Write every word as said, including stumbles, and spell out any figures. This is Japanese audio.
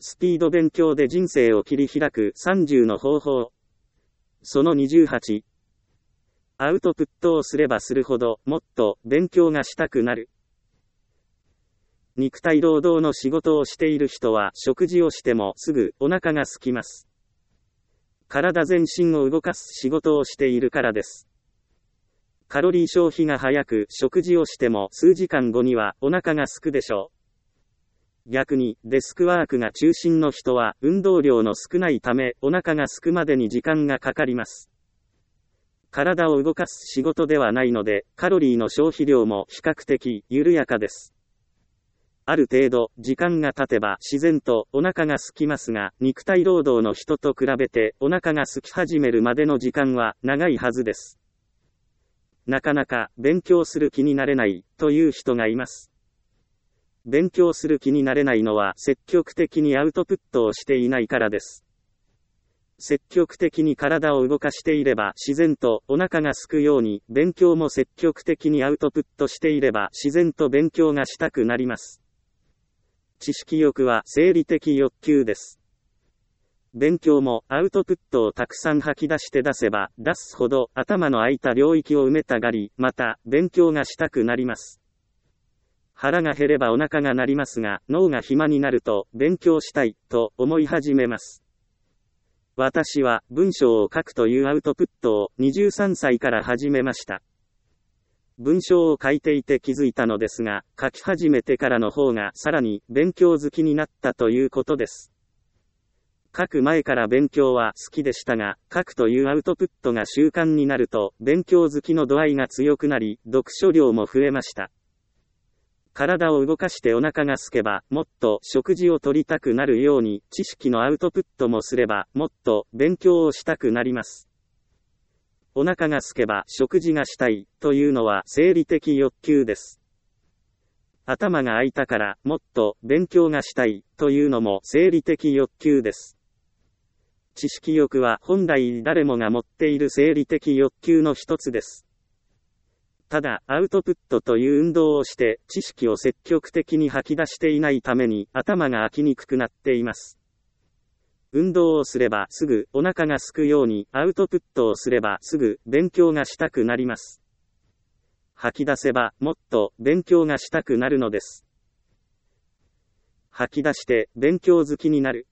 スピード勉強で人生を切り開くさんじゅうの方法。そのにじゅうはち。アウトプットをすればするほど、もっと勉強がしたくなる。肉体労働の仕事をしている人は食事をしてもすぐお腹が空きます。体全身を動かす仕事をしているからです。カロリー消費が早く食事をしても数時間後にはお腹が空くでしょう。逆にデスクワークが中心の人は運動量の少ないためお腹が空くまでに時間がかかります。体を動かす仕事ではないのでカロリーの消費量も比較的緩やかです。ある程度時間が経てば自然とお腹が空きますが、肉体労働の人と比べてお腹が空き始めるまでの時間は長いはずです。なかなか勉強する気になれないという人がいます。勉強する気になれないのは積極的にアウトプットをしていないからです。積極的に体を動かしていれば自然とお腹が空くように、勉強も積極的にアウトプットしていれば自然と勉強がしたくなります。知識欲は生理的欲求です。勉強もアウトプットをたくさん吐き出して出せば出すほど頭の空いた領域を埋めたがり、また勉強がしたくなります。腹が減ればお腹が鳴りますが、脳が暇になると勉強したいと思い始めます。私は文章を書くというアウトプットをにじゅうさんさいから始めました。文章を書いていて気づいたのですが、書き始めてからの方がさらに勉強好きになったということです。書く前から勉強は好きでしたが、書くというアウトプットが習慣になると勉強好きの度合いが強くなり、読書量も増えました。体を動かしてお腹が空けば、もっと食事をとりたくなるように、知識のアウトプットもすれば、もっと勉強をしたくなります。お腹が空けば食事がしたいというのは生理的欲求です。頭が空いたからもっと勉強がしたいというのも生理的欲求です。知識欲は本来誰もが持っている生理的欲求の一つです。ただ、アウトプットという運動をして、知識を積極的に吐き出していないために、頭が空きにくくなっています。運動をすればすぐお腹が空くように、アウトプットをすればすぐ勉強がしたくなります。吐き出せばもっと勉強がしたくなるのです。吐き出して勉強好きになる。